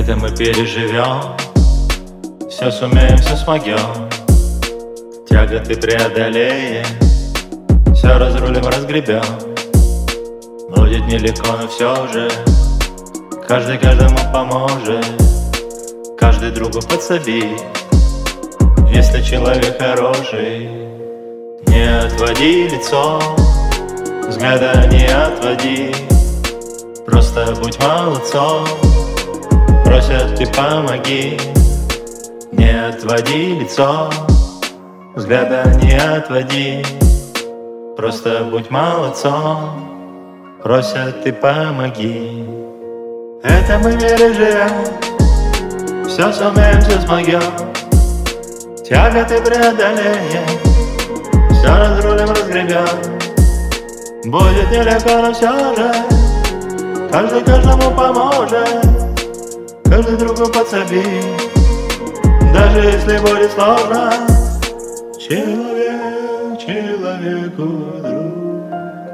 Это мы переживем, все сумеем, все смогем. Тяготы преодолеем, все разрулим, разгребем. Будет нелегко, но все же каждый каждому поможет, каждый другу подсобит. Если человек хороший, не отводи лицо, взгляда не отводи, просто будь молодцом. Просят, ты помоги, не отводи лицо, взгляда не отводи, просто будь молодцом. Просят, ты помоги. Это мы переживем, все сумеем, все смогем. Тяготы преодолеем, все разрулим, разгребем. Будет нелегко, но все же каждый каждому поможет, каждый другу подсобит. Даже если будет сложно, человек человеку друг,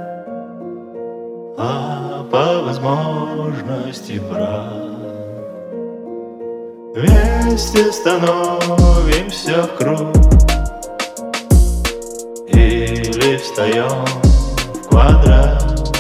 а по возможности брат. Вместе становимся в круг или встаем в квадрат.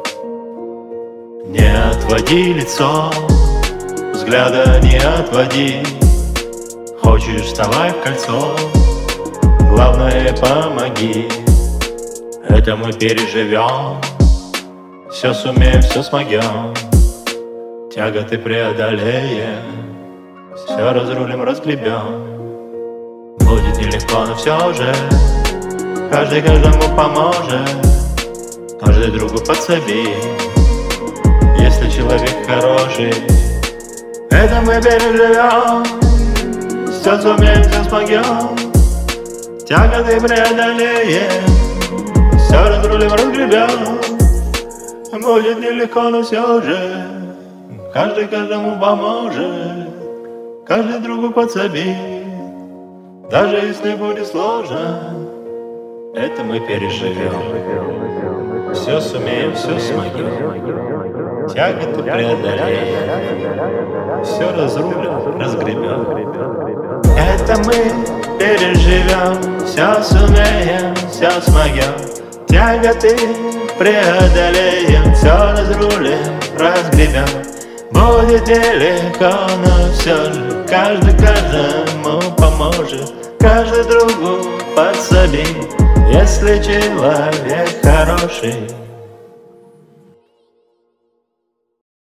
Не отводи лицо, взгляда не отводи. Хочешь, вставай в кольцо, главное помоги. Это мы переживем, все сумеем, все смогем. Тяготы преодолеем, все разрулим, разгребем. Будет нелегко, но все же каждый каждому поможет, каждый другу подсобит. Если человек хороший, это мы переживем, все сумеем, все смогем. Тяготы преодолеем, все разрулим, разгребем. Будет нелегко, но все же каждый каждому поможет, каждый другу подсобит. Даже если будет сложно, это мы переживем. Все сумеем, все смогем. Тяготы преодолеем, все разрулим, разгребем. Это мы переживем, все сумеем, все смогем. Тяготы преодолеем, все разрулим, разгребем. Будет нелегко, но все же каждый каждому поможет, каждый другу подсобит. Если человек хороший,